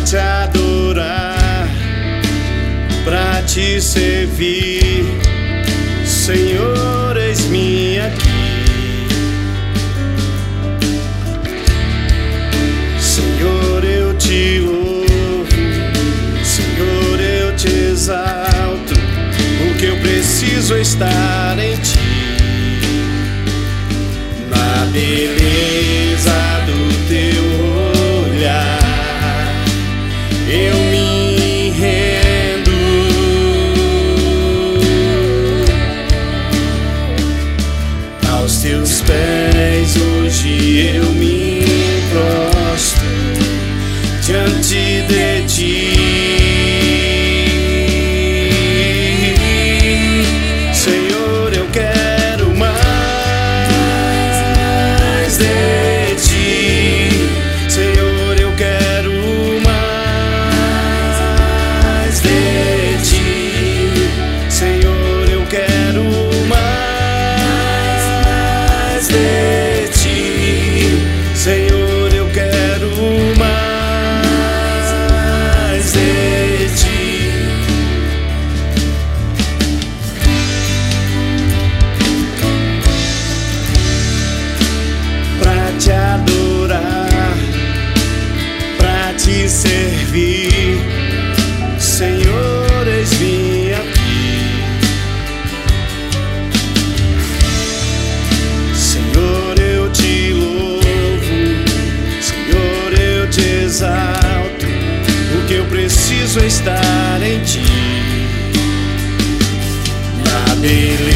te adorar, pra te servir. Senhor, eis-me aqui. Senhor, eu te louvo, Senhor, eu te exalto, porque eu preciso estar em ti. Na beleza do teu olhar, eu me rendo. Aos teus pés hoje eu me prostro diante de ti. Senhor, eu quero mais de ti. Senhor, eu quero mais de ti. Senhor, eu quero mais de ti. Senhor, eu quero mais de ti. Pra te adorar, pra te servir. Senhor, eis-me aqui. Senhor, eu te louvo, Senhor, eu te exalto, porque eu preciso estar em ti. Na beleza